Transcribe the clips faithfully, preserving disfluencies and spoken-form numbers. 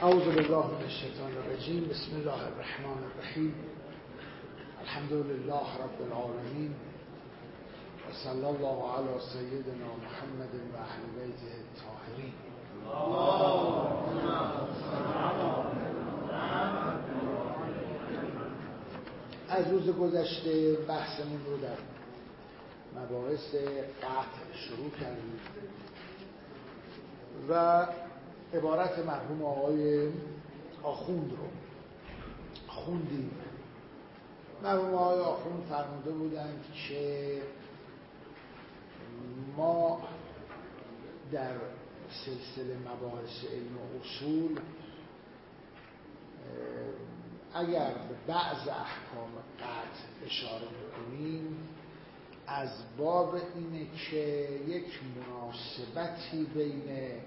اعوذ بالله من الشیطان الرجیم. بسم الله الرحمن الرحیم. الحمد لله رب العالمین و صلی الله علی سیدنا محمد و اهل بیته الطاهرین. از روز گذشته بحثمون رو در مباحث قطع شروع کردیم و عبارت مرحوم آقای آخوند رو خوندیم. مرحوم آقای آخوند فرموده بودند که ما در سلسله مباحث علم و اصول اگر به بعض احکام قطع اشاره میکنیم از باب اینه که یک مناسبتی بین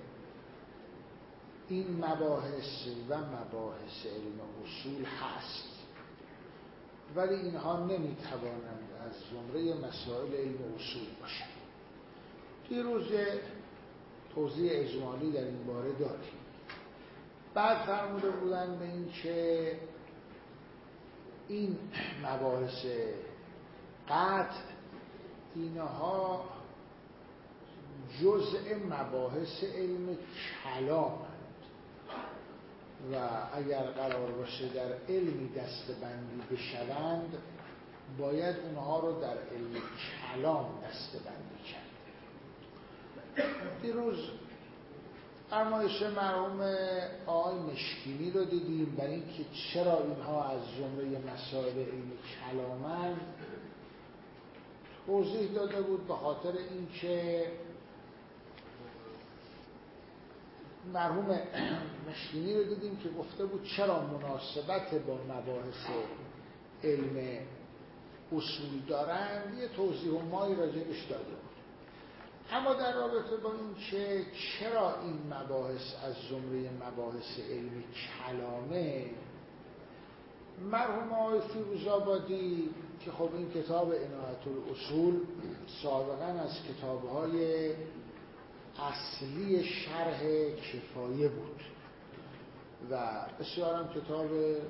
این مباحث و مباحث علم و اصول هست، ولی اینها نمیتوانند از زمره مسائل علم و اصول باشند. دیروز توضیح اجمالی در این باره داریم. بعد فرموده بودن به این که این مباحث قطع اینها جزء مباحث علم کلام و اگر قرار باشه در علمی دسته‌بندی بشوند باید اونها رو در علم کلام دسته‌بندی کرد. دیروز فرمایش مرحوم آقای مشکینی رو دیدیم برای اینکه چرا اینها از جمله مسائل علم کلامند. توضیح داده بود به خاطر اینکه مرحوم مشکینی رو دیدیم که گفته بود چرا مناسبت با مباحث علم اصول دارند، یه توضیح و مایی راجعش داده بود. اما در رابطه با این که چرا این مباحث از زمره مباحث علم کلامه، مرحوم آقای فیروزآبادی که خب این کتاب عنایت الاصول سابقا از کتاب‌های اصلی شرح کفایه بود و بسیار هم کتاب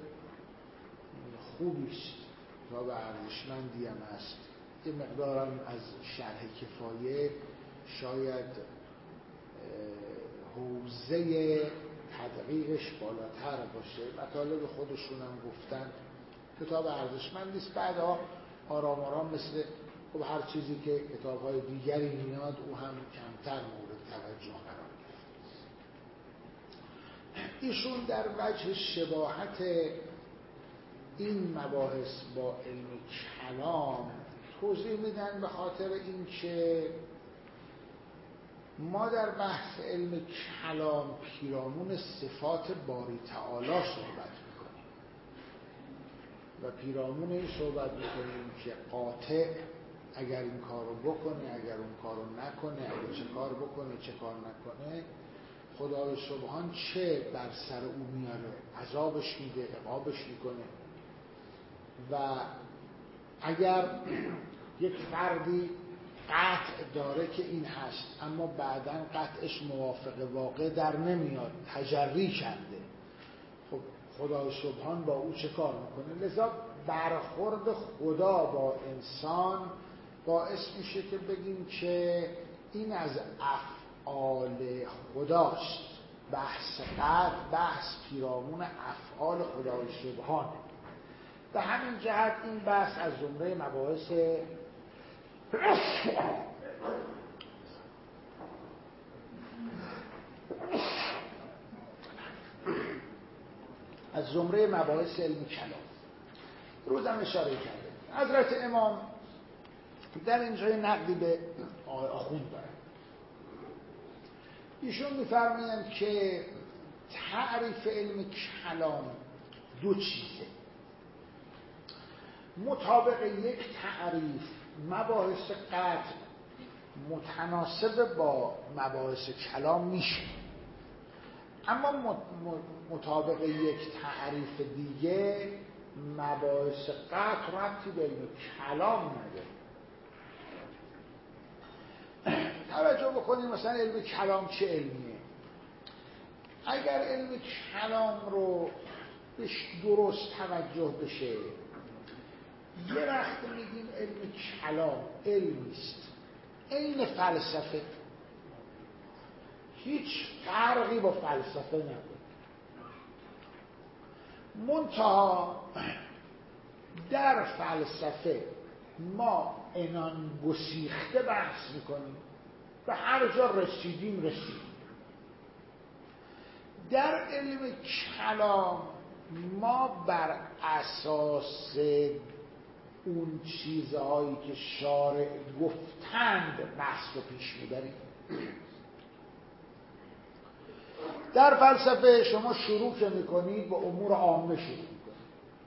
خوبی است، کتاب ارزشمندی هم است. یه مقدارم از شرح کفایه شاید حوزه تدقیقش بالاتر باشه، مطالب خودشون هم گفتن کتاب ارزشمندی است. بعدها آرام آرام مثل خب هر چیزی که کتاب‌های دیگری میاد او هم کمتر مورد توجه قرار گرفت. ایشون در وجه شباهت این مباحث با علم کلام توضیح میدن به خاطر اینکه ما در بحث علم کلام پیرامون صفات باری تعالی صحبت میکنیم و پیرامون این صحبت میکنیم که قاطع اگر این کار رو بکنه، اگر اون کار رو نکنه، اگر چه کار بکنه، چه کار نکنه، خدای سبحان چه بر سر او میاره، عذابش میده، عقابش میکنه. و اگر یک فردی قطع داره که این هست اما بعداً قطعش موافق واقع در نمیاد، تجری کرده، خب خدای سبحان با او چه کار میکنه؟ لذا برخورد خدا با انسان باعث میشه که بگیم که این از افعال خداست. بحث قطع بحث پیرامون افعال خدای سبحانه. به همین جهت این بحث از زمره مباحث از زمره مباحث علم کلام. روزم اشاره کرده حضرت امام در اینجا نقدی به آخوند داره. ایشون میفرمایند که تعریف علم کلام دو چیزه. مطابق یک تعریف مباحث قطع متناسب با مباحث کلام میشه، اما مطابق یک تعریف دیگه مباحث قطع ربطی به علم کلام نداره. توجه بکنید مثلا علم کلام چه علمیه؟ اگر علم کلام رو بهش درست توجه بشه، یه وقت میگیم علم کلام علمیست عین فلسفه، هیچ فرقی با فلسفه نداره. منتها در فلسفه ما عنان گسیخته بحث میکنیم، به هر جا رسیدیم رسیدیم. در علم کلام ما بر اساس اون چیزهایی که شارع گفتند بحث رو پیش میبریم. در فلسفه شما شروع که میکنید با امور عامه شروع میکنید،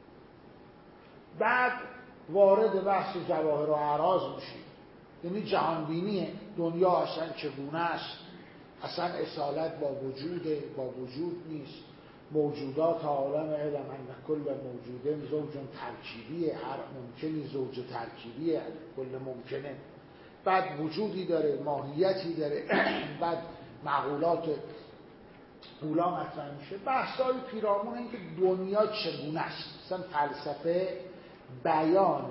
بعد وارد بحث جواهر و اعراض میشید، یعنی جهانبینی دنیا اصلا چگونه است، اصلا اصالت با وجوده با وجود نیست، موجودات عالم علم ان کل موجوده زوج ترکیبیه، هر ممکنی زوج ترکیبیه، کل ممکنه، بعد وجودی داره، ماهیتی داره، بعد معقولات اولا مطرح میشه. بحثای پیرامون این که دنیا چگونه است، مثلا فلسفه بیان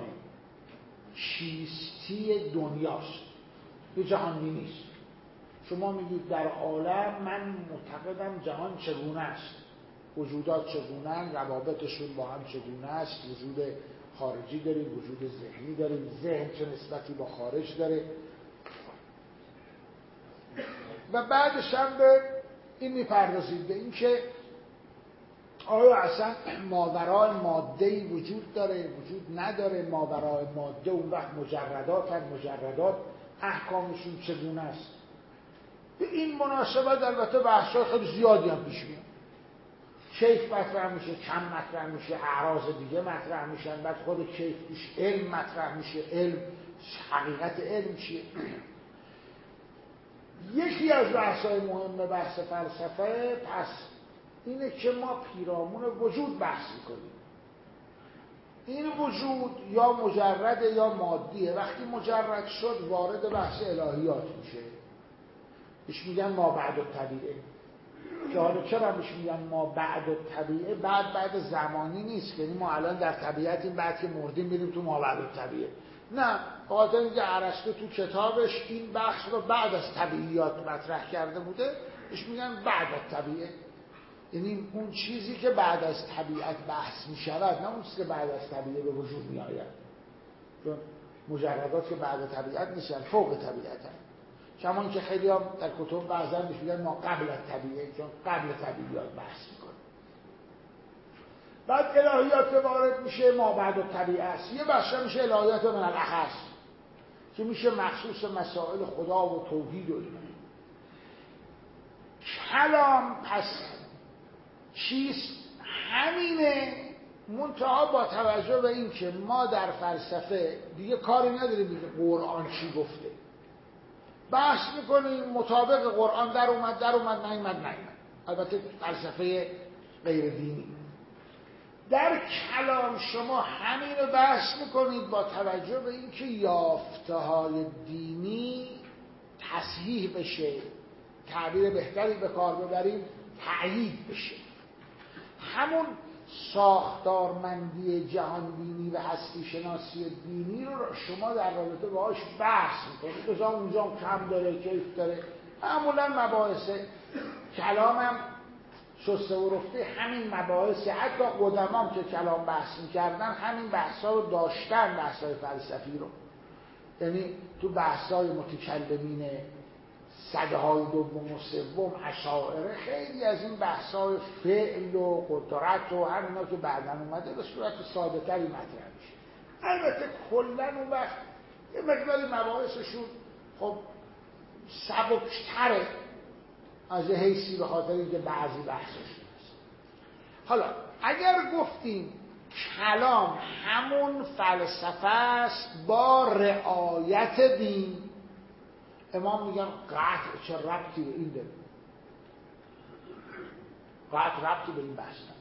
چیستی دنیاست، یه جهانبینی است. شما میگید در عالم من معتقدم جهان چگونه است، وجودات چگونه، روابطشون با هم چگونه است، وجود خارجی داریم، وجود ذهنی داریم، ذهن چه نسبتی با خارج داره، و بعدش هم به این میپردازید به این که آیا اصلا ماورای ماده‌ای وجود داره، وجود نداره، ماورای ماده اون وقت مجردات هم مجردات احکامشون چگونه است. به این مناسبت البته بحث‌های خیلی زیادی هم پیش میاد، کیف مطرح میشه، کم مطرح میشه، اعراض دیگه مطرح میشن، بعد خود کیف پیش علم مطرح میشه، علم حقیقت علم چیه. یکی از بحث‌های مهم بحث فلسفه پس اینه که ما پیرامون وجود بحث میکنیم. این وجود یا مجرده یا مادیه. وقتی مجرد شد وارد بحث الهیات میشه، بهش میگن ما بعد الطبیعه. که حالا چرا بهش میگن ما بعد الطبیعه؟ بعد بعد زمانی نیست، یعنی ما الان در طبیعتیم، بعد که مردیم میریم تو ما بعد الطبیعه. نه، خاطر اینکه ارسطو تو کتابش این بحث رو بعد از طبیعیات مطرح کرده بوده، بهش میگن بعد الطبیعه. یعنی اون چیزی که بعد از طبیعت بحث میشود، نه اون چیزی که بعد از طبیعه به وجود میآید. چون مجردات که بعد طبیعت نیستن، فوق طبیعت هست. کمان که خیلی هم در کتب بعضا بهش میگن ما قبل از طبیعه، چون قبل طبیعیات بحث میکنه. بعد الهیات که وارد میشه ما بعد الطبیعه است. یه بخش میشه الهیات من الاخص که میشه مخصوص مسائل خدا و توحید و اینا. کلام پس چیست؟ همینه، منتها با توجه به این که ما در فلسفه دیگه کاری نداریم دیگه قرآن چی گفته، بحث میکنیم مطابق قرآن در اومد در اومد نیامد نیامد. البته فلسفه غیر دینی. در کلام شما همین رو بحث میکنید با توجه به این که یافته های دینی تصحیح بشه، تعبیر بهتری به کار ببریم تأیید بشه. همون ساختارمندی جهانبینی و هستی شناسی دینی رو شما در رابطه باهاش بحث میکنید. مثلا اونجا کم داره، کیف داره. معمولا مباحث کلام هم شسته و رفته همین مباحث، حتی قدمام که کلام بحث میکردن همین بحثا رو داشتن، بحثای فلسفی رو. یعنی تو بحثای متکلمین سده های دوم و سوم اشاعره خیلی از این بحثای فعل و قدرت و همینا که بعداً اومده به صورت ساده تری مطرح میشه. البته کلاً اون وقت یه مقداری مباحثشون خب سبکتره از حیثی به خاطر اینکه بعضی بحثشون هست. حالا اگر گفتیم کلام همون فلسفه است با رعایت دین، امام میگن قطع چه ربطی به این داره، قطع ربطی به این بحث نداره.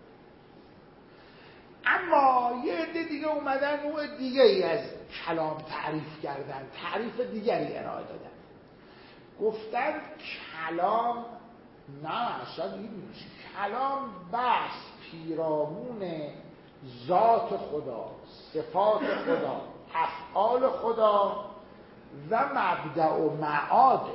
اما یه عده دیگه اومدن نوع دیگه ای از کلام تعریف کردن، تعریف دیگری ارائه دادن. گفتن کلام نه اصلا این کلام بحث پیرامون ذات خدا، صفات خدا، افعال خدا و مبدأ و معاد.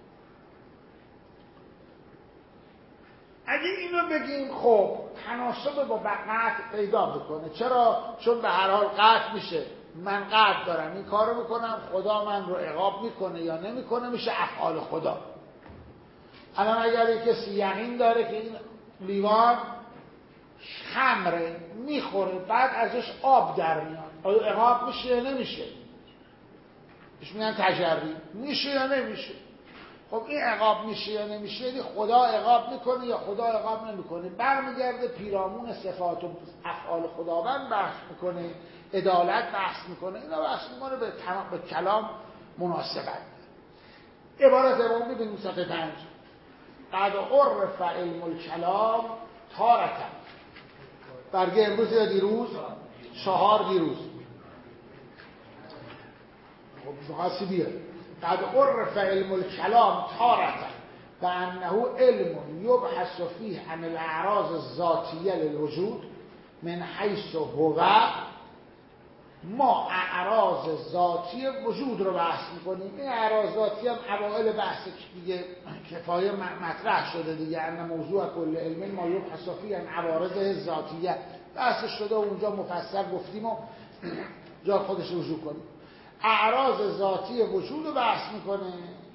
اگه اینو بگیم خب تناسب با قطع پیدا میکنه. چرا؟ چون به هر حال قطع میشه، من قطع دارم این کارو میکنم، خدا من رو عقاب میکنه یا نمیکنه، میشه افعال خدا. الان اگر یک کسی یقین داره که این لیوان خمره میخوره، بعد ازش آب در میاد، آیا عقاب میشه یا نمیشه؟ بهش میگن تجربی، میشه یا نمیشه؟ خب این عقاب میشه یا نمیشه، یعنی خدا عقاب میکنه یا خدا عقاب نمیکنه. برمیگرده پیرامون صفات و افعال خداوند بحث میکنه، عدالت بحث میکنه، اینا بحث میکنه به, به کلام مناسبت. عبارت دوم ببینیم صفحه پنج. قد عرف علم الکلام تارکن. برگه امروز یا دیروز؟ چهار دیروز. خب بخواستی بیاد. قد عرف علم الکلام تارکن و انه علم یبحث فیه عن الاعراض الذاتیه للوجود من حیث هو. ما اعراض ذاتی وجود رو بحث میکنیم. این اعراض ذاتی هم اوائل بحث دیگه کفایه مطرح شده دیگه، ان موضوع کل علم ما یبحث فیه عن عوارض ذاتیه بحث شده و اونجا مفصل گفتیم و جا خودش رجوع کنیم. اعراض ذاتی وجود رو بحث میکنه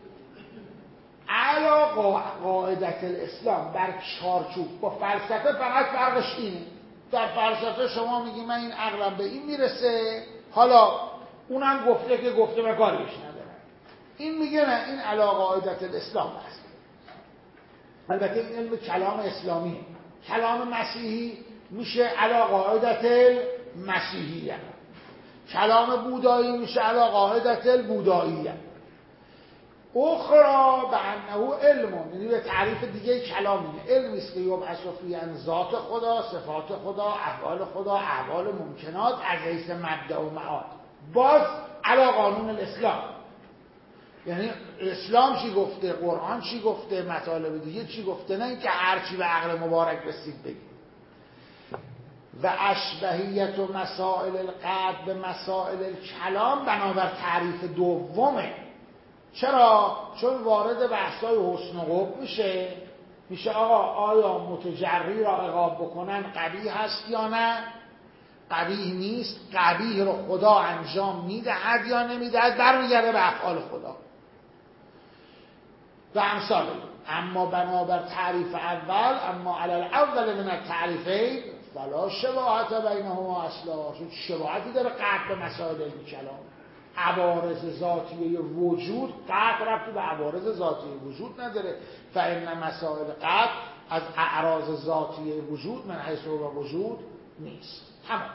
علا قاعدت الاسلام، در چارچوب. با فلسفه فقط فرقش اینه، در فلسفه شما میگی من این عقلم به این میرسه، حالا اونم گفته که گفته به کارش نداره. این میگه نه، این علا قاعدت الاسلام هست. البته این علم کلام اسلامی. کلام مسیحی میشه علا قاعدت المسیحیه، کلام بودایی میشه علا قاعدت البوداییه. اخرى به انه علم، یعنی به تعریف دیگه کلامیه، علمی است که یبحث فیه عن ذات خدا، صفات خدا، افعال خدا، احوال ممکنات از حیث مبدأ و معاد، باز علی قانون الاسلام. یعنی اسلام چی گفته، قرآن چی گفته، مطالب دیگه چی گفته، نه اینکه هر چی به عقل مبارک رسید بگیم. و اشبهیت و مسائل القلب به مسائل الکلام بنابر تعریف دومه. چرا؟ چون وارد بحثای حسن و قبح میشه. میشه آقا آیا متجری را عقاب بکنن قبیح هست یا نه؟ قبیح نیست. قبیح رو خدا انجام میدهد یا نمیدهد؟ برمیگرده به افعال خدا و امثال. اما بنابر تعریف اول، اما علی الاول من التعریفین فلا شباهت بینهما اصلا. چون شباهتی داره قطع به مسائل کلام. عوارض ذاتی وجود قطع ربطی به عوارض ذاتی وجود نداره. فإن مسائل قطع از اعراض ذاتی وجود من حیث و وجود نیست. تمام.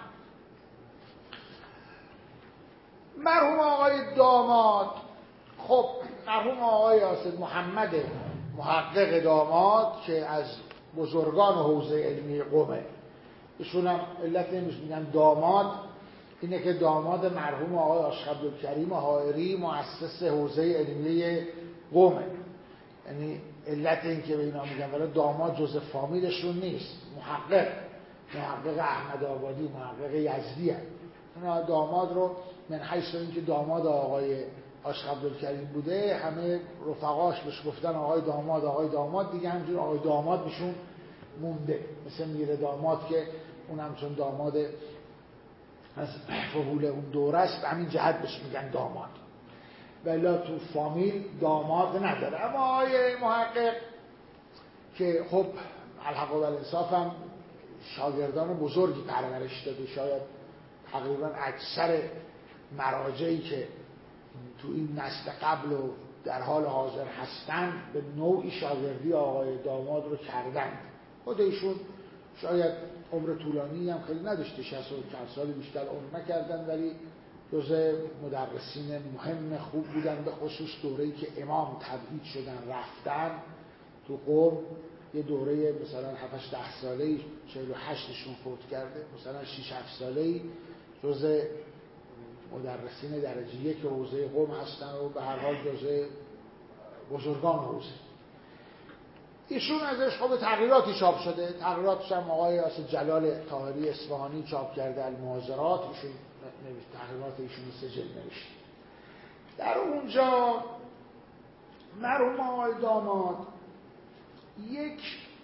مرحوم آقای داماد، خب مرحوم آقای یاسر محمد محقق داماد که از بزرگان حوزه علمی قمه، ایشون هم علت نمیش میگن داماد اینه که داماد مرحوم آقای عاشق عبدالکریم حائری مؤسس حوزه علمی قمه. یعنی علت این که به اینا میگن ولی داماد جز فامیلشون نیست، محقق محقق احمد آبادی، محقق یزدی هست. اینا داماد رو من حیث این که داماد آقای عاشق عبدالکریم بوده، همه رفقاش بهش گفتن آقای داماد آقای داماد، دیگه همجور آقای داماد میشون مونده. مثل میر داماد که اونم چون داماد از فهول اون دوره است همین جهت بهش میگن داماد، ولی تو فامیل داماد نداره. اما آقای محقق که خب الحق و الانصاف هم شاگردان بزرگی پرورش داده، شاید تقریبا اکثر مراجعی که تو این نسل قبل و در حال حاضر هستن به نوعی شاگردی آقای داماد رو کردن. خود ایشون شاید عمر طولانی هم خیلی نداشته، شصت و چند سال بیشتر عمر نکردن، ولی جزء مدرسین مهم خوب بودن. به خصوص دوره‌ای که امام تبعید شدن رفتن تو قم، یه دوره مثلا هفت هشت ده ساله‌ای چهل و هشتشون فوت کرده، مثلا شش هفت ساله‌ای جزء مدرسین درجه یک حوزه قم هستن و به هر حال جزء بزرگان حوزه. ایشون ازش خب تغییراتی چاپ شده، تغییراتش هم آقای اسد جلال طاهری اصفهانی چاپ کرده، المعاذرات، ایشون نوشت تغییرات ایشون سجل نوشته. در اونجا مرحوم آقای داماد یک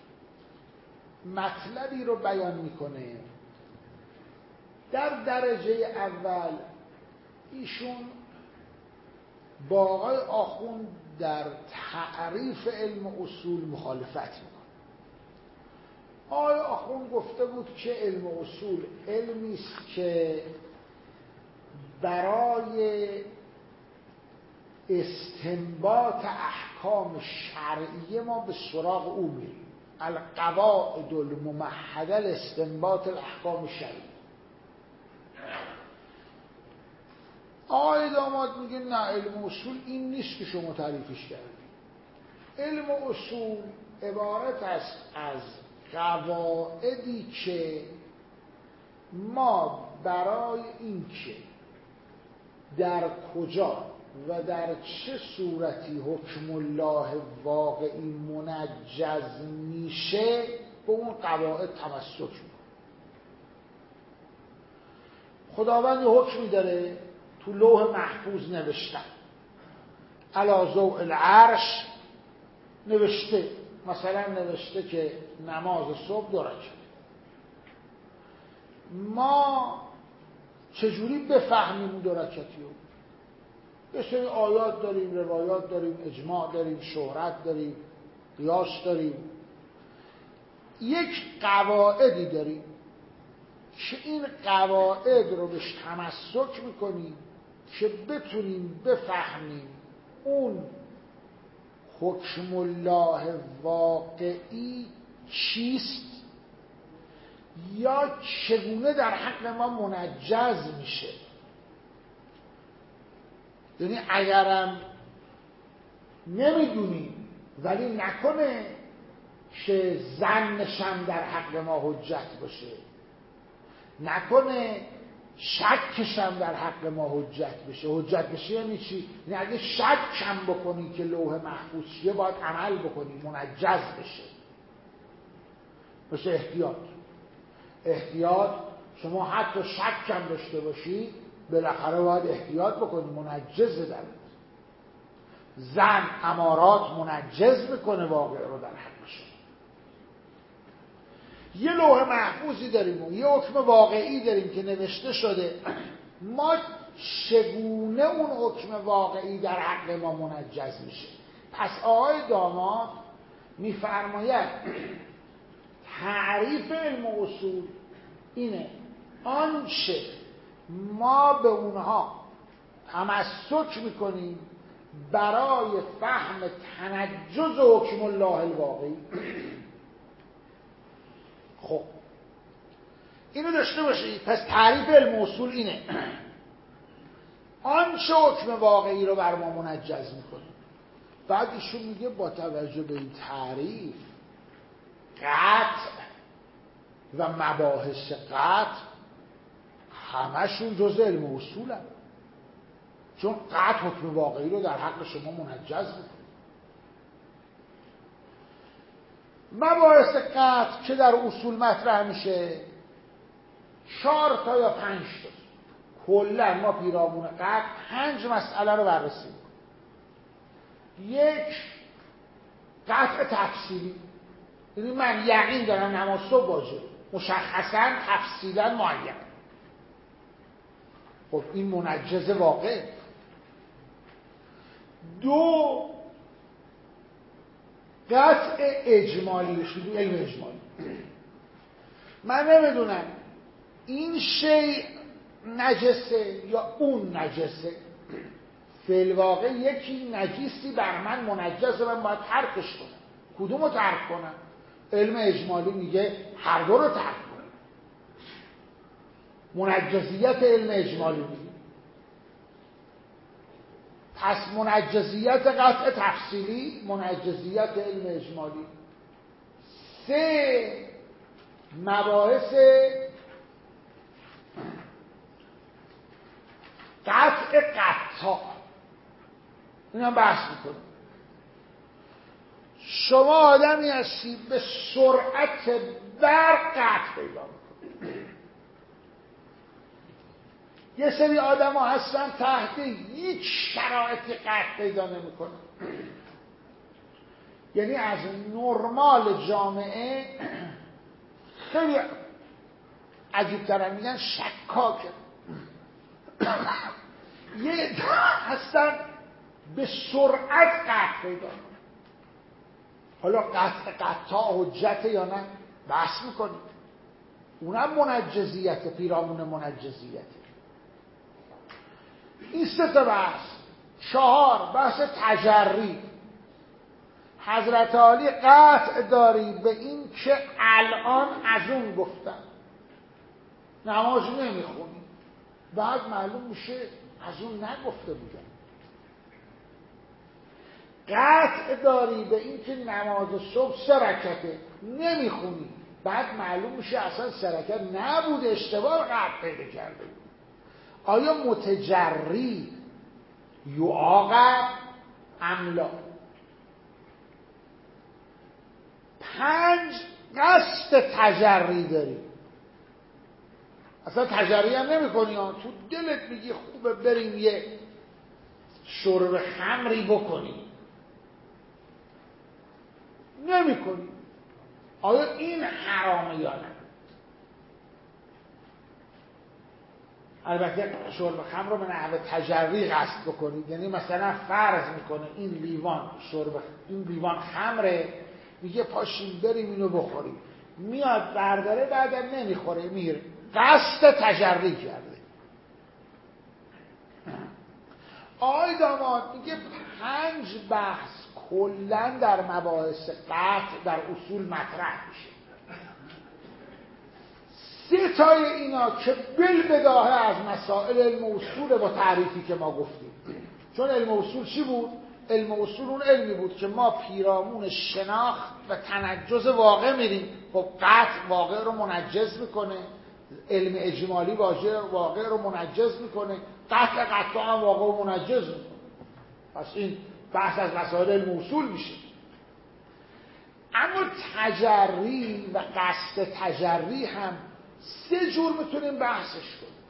مطلبی رو بیان میکنه. در درجه اول ایشون با آقای آخوند در تعریف علم اصول مخالفت میکنه. آقای آخوند گفته بود که علم اصول علمی است که برای استنباط احکام شرعیه ما به سراغ او میریم. القواعد الممهده لاستنباط الاحکام شرعیه. آقای داماد میگه نه، علم اصول این نیست که شما تعریفش کردید. علم اصول عبارت است از قواعدی که ما برای اینکه در کجا و در چه صورتی حکم الله واقعی منجز میشه به اون قواعد تمسک میکنه. خداوند حکمی داره تو لوح محفوظ نوشتن، علی ضوء العرش نوشته، مثلا نوشته که نماز صبح دو رکعت. ما چجوری بفهمیم اون دو رکعتی رو؟ یه سری آیات داریم، روایات داریم، اجماع داریم، شهرت داریم، قیاس داریم. یک قواعدی داریم که این قواعد رو بهش تمسک میکنیم که بتونیم بفهمیم اون حکم الله واقعی چیست یا چگونه در حق ما منجز میشه. یعنی اگرم نمیدونیم ولی نکنه که ظنشم در حق ما حجت باشه، نکنه شکشم در حق ما حجت بشه. حجت بشه یعنی چی؟ یعنی اگه شکم بکنی که لوح محفوظ چیه باید عمل بکنی، منجز بشه. مثل احتیاط. احتیاط شما حتی شکم داشته باشی بالاخره باید احتیاط بکنی، منجز در زن امارات منجز میکنه واقع رو در حق شما. یه لوح محفوظی داریم و یه حکم واقعی داریم که نوشته شده، ما چگونه اون حکم واقعی در حق ما منجز میشه؟ پس آقای داماد میفرماید تعریف علم اصول اینه آنچه ما به اونها تمسک میکنیم برای فهم تنجز حکم الله الواقعی. خب اینو داشته باشید. پس تعریف علم اصول اینه آنچه حکم واقعی رو بر ما منجز میکنه. بعد ایشون میگه با توجه به این تعریف قطع و مباحث قطع همشون جز علم اصول هم. چون قطع حکم واقعی رو در حق شما منجز میکنه. مباحث قطع که در اصول مطرح میشه چهار تا یا پنج تا، کلا ما پیرامون قطع پنج مسئله رو بررسی میکنیم. یک، قطع تفصیلی، یعنی من یقین دارم نماز صبح واجبه، مشخصا تفصیلا معین. خب این منجز واقع. دو، قطع اجمالی بشه، دو علم اجمالی. من نمیدونم این شیء نجسه یا اون نجسه، فی الواقع یکی نجیسی بر من منجسه، من باید ترکش کنم. کدوم رو ترک کنم؟ علم اجمالی میگه هر دو رو ترک کنم. منجزیت علم اجمالی میگه. پس منجزیت قطع تفصیلی، منجزیت علم اجمالی. سه، مباحث قطع قطع این هم بحث میکنه. شما آدمی هستی به سرعت برق قطع پیدا میکنی. یه سری آدم ها هستن تحت هیچ شرایطی قطع پیدا نمیکنن. یعنی از نرمال جامعه خیلی عجیب ترن، میگن شکاکه. یه هستن به سرعت قطع پیدا. حالا قطع قطع حجت یا نه بحث میکنید، اونم منجزیت، پیرامون منجزیت. این سه تا بحث. چهار بحث تجری. حضرت عالی قطع داری به این که الان از اون گفتن نماز نمیخونی، بعد معلوم میشه از اون نگفته بودن. قطع داری به این که نماز صبح سه رکعته نمیخونی، بعد معلوم میشه اصلا سه رکعت نبود، اشتباه قطع پیدا کرده بود. آیا متجری یعاقب ام لا؟ پنج قصد تجری داری، اصلا تجری هم نمی کنی، تو دلت میگی خوبه بریم یه شرب خمری بکنیم، نمی کنی. آیا این حرامه یا نه؟ البته شرب خمر رو به نحو تجری قصد بکنید، یعنی مثلا فرض میکنه این لیوان شرب، این لیوان خمره، میگه پاشیم بریم اینو بخوریم، میاد برداره بعدم نمیخوره میره، قصد تجری کرده. آقای داماد میگه پنج بحث کلا در مباحث قطع در اصول مطرح میشه. سه تای اینا که بالبداهه از مسائل علم اصول با تعریفی که ما گفتیم، چون علم اصول چی بود؟ علم اصول اون علمی بود که ما پیرامون شناخت و تنجز واقع میریم. خب قطع واقع رو منجز میکنه، علم اجمالی واقع رو منجز میکنه، قطع قطع هم واقع رو منجز میکنه. پس این بحث از مسائل علم اصول میشه. اما تجری و قصد تجری هم سه جور میتونیم بحثش کنیم.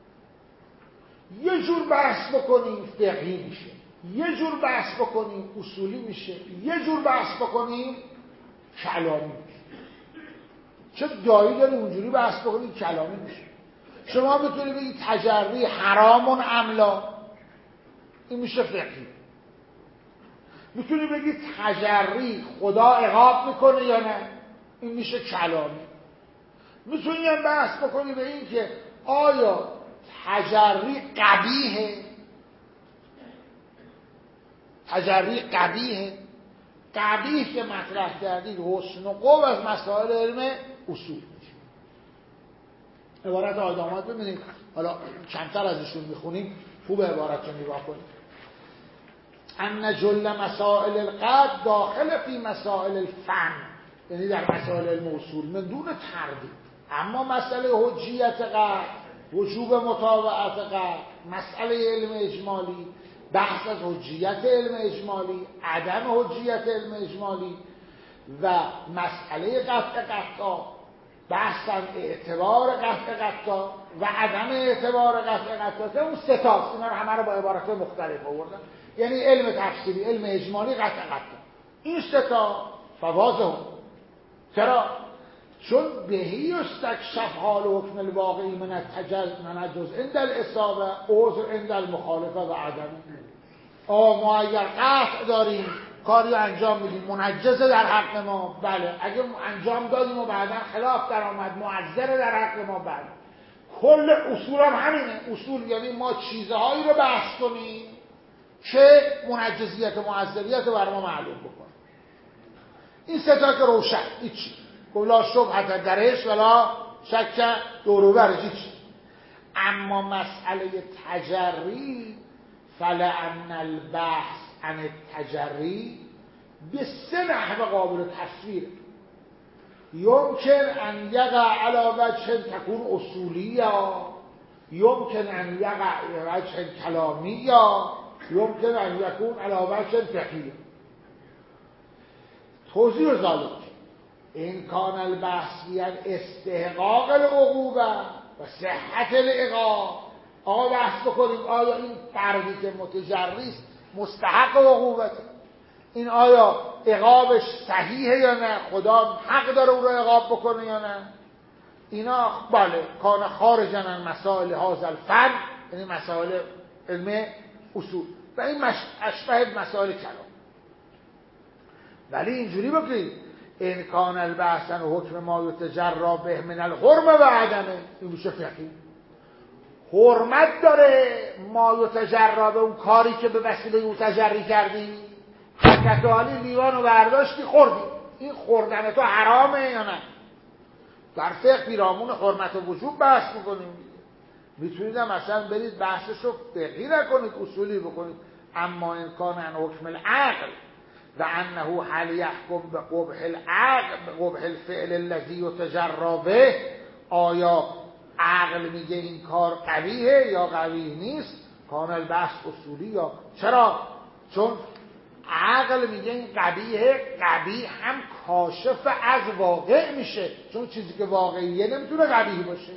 یه جور بحث بکنیم فقهی میشه، یه جور بحث بکنیم اصولی میشه، یه جور بحث بکنیم کلامی میشه. چه دایی داری اونجوری بحث بکنیم کلامی میشه. شما میتونی بگی تجری حرامون ام لا، این میشه فقهی. میتونی بگی تجری خدا عقاب میکنه یا نه، این میشه کلامی. میتونی هم بحث بکنی به این که آیا تجری قبیحه، تجری قبیحه. قبیح که مطرح کردید حسن و قوم از مسائل علم اصول میشه. عبارت آدامات ببینید، حالا کمتر ازشون میخونیم، خوب عبارت رو نگاه کنید. ان جل مسائل القطع داخل فی مسائل الفن، یعنی در مسائل علم اصول من دون تردید. اما مسئله حجیت قطع، وجوب متابعت قطع، مسئله علم اجمالی، بحث از حجیت علم اجمالی، عدم حجیت علم اجمالی و مسئله قطع قطع، بحث از اعتبار قطع قطع و عدم اعتبار قطع قطع، که اون سه تاست. اینا رو همه رو با عبارات مختلف آوردن. یعنی علم تفسیری، علم اجمالی، قطع قطع. این سه تا فوازه. چرا؟ چون بهی استکشف حال حکم الواقعی من التجز من الجز عند الاصابه عذر عند المخالفه و عدم. آه ما اگر قطع داریم کاری انجام میدیم منجز در حق ما، بله. اگر انجام دادیم و بعدا خلاف در آمد معذر در حق ما، بله. کل اصول هم همینه. اصول یعنی ما چیزهایی رو بحث کنیم که منجزیت و معذریت رو بر ما معلوم بکنه. این سه تا که روشن هیچی، لا شبهه درش ولا شک دور و برش هیچی. اما مسئله تجری فلأن البحث عن التجری به سه نحو قابل تصویر. یمکن ان یقع علی وجه تکون اصولی، یمکن ان یقع وجه کلامی، یمکن ان یکون علی وجه فقهی. توضیح ذالک این کان البحث بیان استحقاق العقوبه و صحت العقاب. آقا بحث بکنیم آیا این فردی که متجری است مستحق عقوبته، این آیا عقابش صحیحه یا نه، خدا حق داره او رو عقاب بکنه یا نه. اینا بله کان خارجن عن مسائل هذا الفن، یعنی مسائل علم اصول و این مش... اشبه مسائل کلام. ولی اینجوری بکنید این کان البحثن و حکم ما یتجرا به من الحرمه و عدمه، این میشه فقهی. حرمت داره ما یتجرا به اون کاری که به وسیله او تجری کردی، حرکت حالی لیوانو برداشتی خوردی، این خوردن تو حرامه یا نه. در فقه پیرامون حرمت و وجوب بحث میکنیم. میتونید هم مثلا برید بحثشو فقهی نکنید، اصولی بکنید. اما این کان عن حکم العقل و انه هل یحکم به قبح العقل به قبح الفعل الذی یتجرا به، آیا عقل میگه این کار قبیحه یا قبیح نیست. کان البحث اصولی یا چرا؟ چون عقل میگه این قبیحه، قبیح هم کاشف از واقع میشه، چون چیزی که واقعیه نمیتونه قبیح باشه،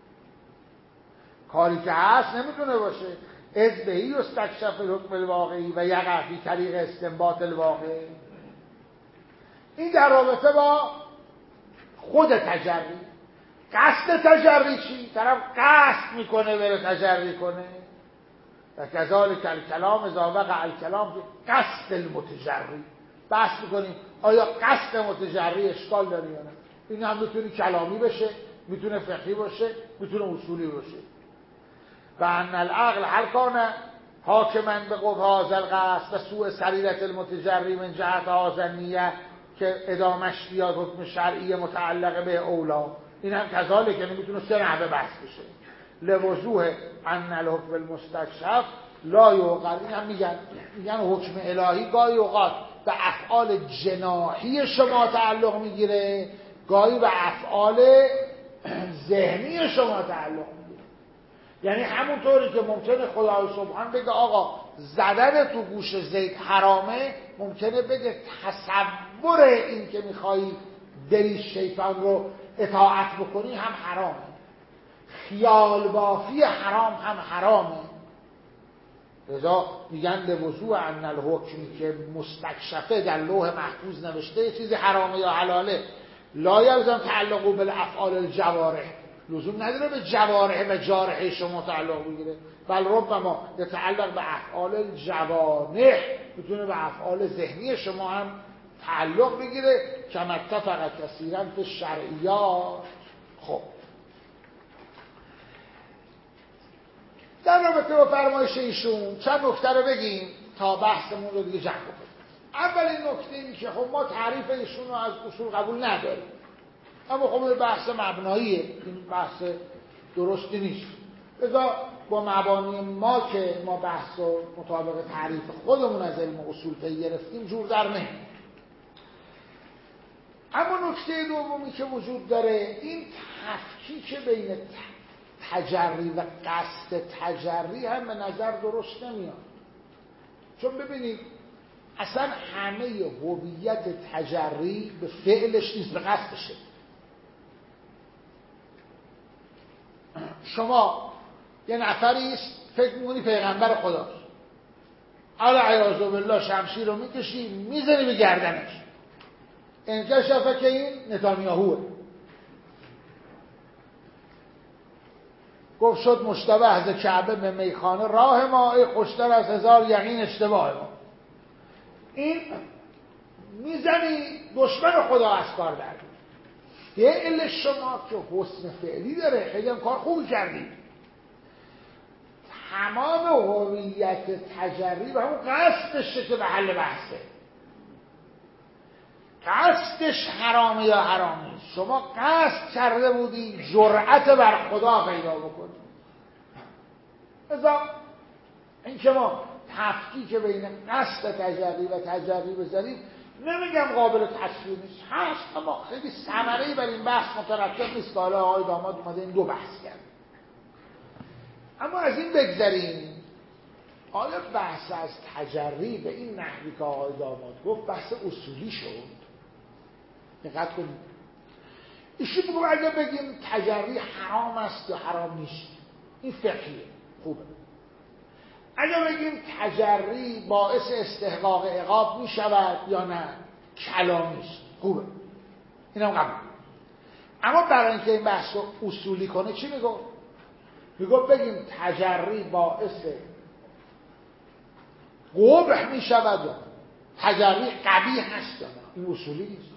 کاری که هست نمیتونه باشه. از بهی استکشف الحکم الواقعی و یقع فی طریق استنباط الواقع. این در رابطه با خود تجری. قصد تجری چی؟ طرف قصد میکنه بره تجری کنه. و کذالک الکلام اذا وقع الکلام فی قصد المتجری. بحث میکنیم آیا قصد متجری اشکال داره یا نه. این هم میتونه کلامی بشه، میتونه فقهی باشه، میتونه اصولی باشه. و ان العقل هل کان حاکما به قبح هذا القصد و سوء سریرة المتجری من جهت هذا النیه که ادامش بیاد حکم شرعی متعلق به اولا. این هم کذالک، یعنی میتونه سه نحوه بحث بشه. لوضوح ان الحکم المستکشف لا یوقع. این هم میگن میگن حکم الهی گاهی اوقات به افعال جناحی شما تعلق میگیره، گاهی به افعال ذهنی شما تعلق میگیره. یعنی همونطوری که ممکنه خدای سبحان بگه آقا زدن تو گوش زید حرامه، ممکنه بگه تصور این که میخوایی بری شیطان رو اطاعت بکنی هم حرامه، خیال بافی حرام هم حرامه. لذا میگن لوضوح ان الحکمی که مستکشفه در لوح محفوظ نوشته چیزی حرامه یا حلاله، لا یلزم تعلقو بالافعال الجوارح، لزوم نداره به جوارح و جارحه شما تعلق بگیره، بل ربما یتعلق به افعال الجوانح، میتونه به افعال ذهنی شما هم تعلق بگیره. کما اتفق کثیرا فی الشرعیات. خب در رابطه با فرمایش ایشون چند نکته رو بگیم تا بحثمون رو دیگه جمع کنیم. اولین نکته این که خب ما تعریف ایشون رو از اصول قبول نداریم، اما خب بحث مبناییه، این بحث درستی نیست. لذا با مبانی ما که ما بحث رو مطابق تعریف خودمون از علم اصول پی گرفتیم جور در نه. اما نکته دومی که وجود داره این تفکیک بین تجری و قصد تجری هم به نظر درست نمیاد. چون ببینید اصلا همه هویت تجری به فعلش نیست، به قصدشه. شما یه نفریست فکر میکنی پیغمبر خداست، العیاذ بالله شمشیر رو میکشی میزنی به گردنش، انکشفه که این نتانیاهوه، گفت شد مشتبه از کعبه به میخانه راه ما، ای خوشتر از هزار یقین اشتباه ما. این میزنی دشمن خدا از کار در فعل شما که حسن فعلی داره، خیلی هم کار خوبی کردی. تمام هویت تجری و همون قصدشه که به حل بحثه. قصدش حرامه یا حرامی، شما قصد کرده بودی جرأت بر خدا پیدا بکنی. ازا این که ما تفکیک بین قصد تجری و تجری بذاریم، نمیگم قابل تصویر نیست، هست، اما خیلی ثمره‌ای بر این بحث مترتب نیست که حالا آقای داماد اومده این دو بحث کرد. اما از این بگذریم، آیا بحث از تجری به این نحوی که آقای داماد گفت بحث اصولی شد؟ دقت کنید. ایشون میگه اگه بگیم تجری حرام است یا حرام نیست، این فقهیه، خوبه. اگه بگیم تجری باعث استحقاق عقاب میشود یا نه، کلامی است، خوبه، اینم قبول. اما برای اینکه این بحث رو اصولی کنه چی میگو؟ میگو بگیم تجری باعث قبح میشود و تجری قبیح هست یا نه، این اصولی نیست.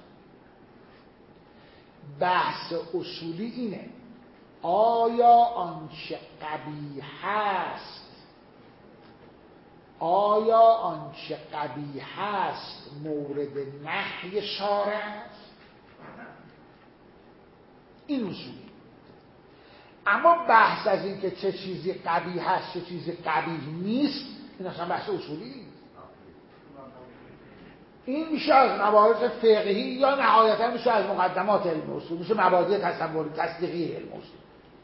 بحث اصولی اینه آیا آنچه قبیح هست آیا آنچه قبیح هست مورد نهی شارع است؟ این اصولی. اما بحث از این که چه چیزی قبیح هست چه چیزی قبیح نیست، این اصلا بحث اصولی نیست. این میشه از مباحث فقهی یا نهایتا میشه از مقدمات علم اصول، میشه مبادی تصوری تصدیقی علم اصول.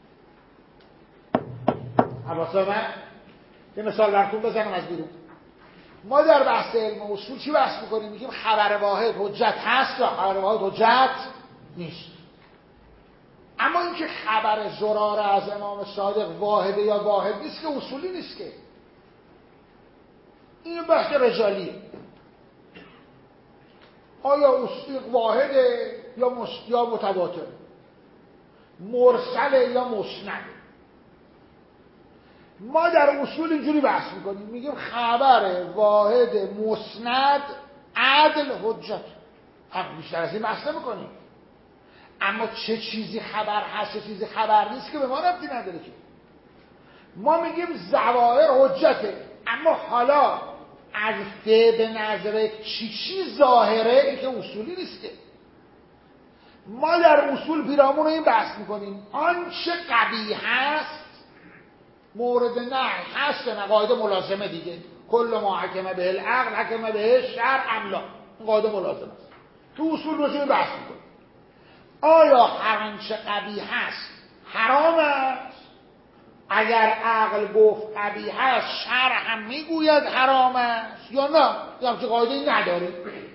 حواس من یه مثال براتون بزنم از بیرون. ما در بحث علم اصول چی بحث میکنیم؟ میگیم خبر واحد حجت هست یا خبر واحد حجت نیست. اما اینکه خبر زراره از امام صادق واحده یا واحد نیست که اصولی نیست که. این بحث رجالیه. آیا اصول واحده یا مس... یا متواتر، مرسله یا مسند. ما در اصول اینجوری بحث میکنیم، میگیم خبر واحد مسند عدل حجت، هم بیشتر از این بحث نمیکنیم. اما چه چیزی خبر هست چه چیزی خبر نیست که به ما ربطی نداره که. ما میگیم ظواهر حجته، اما حالا از ده به نظر چی چی ظاهره این که اصولی نیست که. ما در اصول پیرامون این بحث میکنیم آنچه قبیح هست مورد نهی هست نه، قاعده ملازمه دیگه. کل ما حکمه به العقل حکمه به شرع املا، این قاعده ملازمه است. تو اصول روشون بحث میکنیم آیا هر آنچه قبیح هست حرام است؟ اگر عقل گفت قبیح است شرع هم میگوید حرام است یا نه؟ یا همچه قاعده نداره.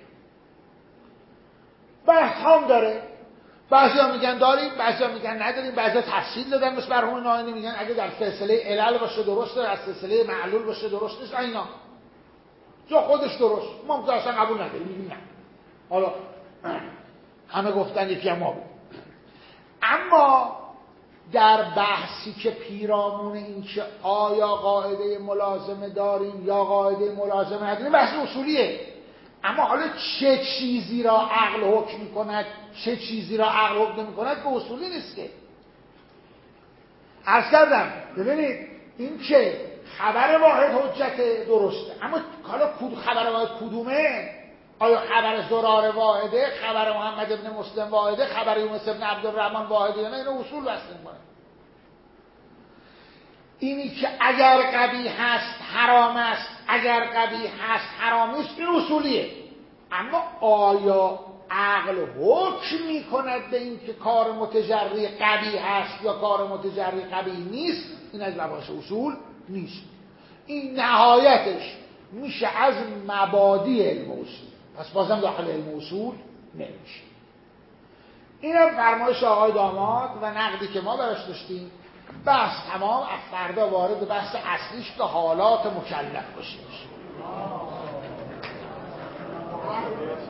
بحث هم داره. بعضی ها میگن داریم، بعضی ها میگن نداریم، بعضی ها تفصیل دادن مثل مرحوم ناینی میگن اگه در سلسله علل باشه درسته، در سلسله معلول باشه درست نیست. اینا جا خودش درست، ما هم اصلا قبول نداریم، میگیم نه. حالا همه گفتن یکی هم ما بود. اما در بحثی که پیرامون این که آیا قاعده ملازمه داریم یا قاعده ملازمه نداریم، بحث اصولیه. اما حالا چه چیزی را عقل حکم می‌کند چه چیزی را عقل حکم نمی‌کند که اصولی نیست که. عرض کردم ببینید این که خبر واحد حجت درسته، اما حالا خبر واحد کدومه؟ آیا خبر زرار واحده، خبر محمد ابن مسلم واحده، خبر یونس ابن عبدالرحمن واحده یا نه؟ اینو اصول بحث می‌کنه. اینی که اگر قبیح هست حرام است، اگر قبیح هست حرام نیست، این اصولیه. اما آیا عقل حکم می‌کند به این که کار متجری قبیح هست یا کار متجری قبیح نیست؟ این از لباس اصول نیست. این نهایتش میشه از مبادی علم اصول، پس بازم داخل علم اصول نمیشه. اینم فرمایش آقای داماد و نقدی که ما براش داشتیم. بحث تمام. از فردا وارد بحث اصلیش که حالات مکلف باشیم.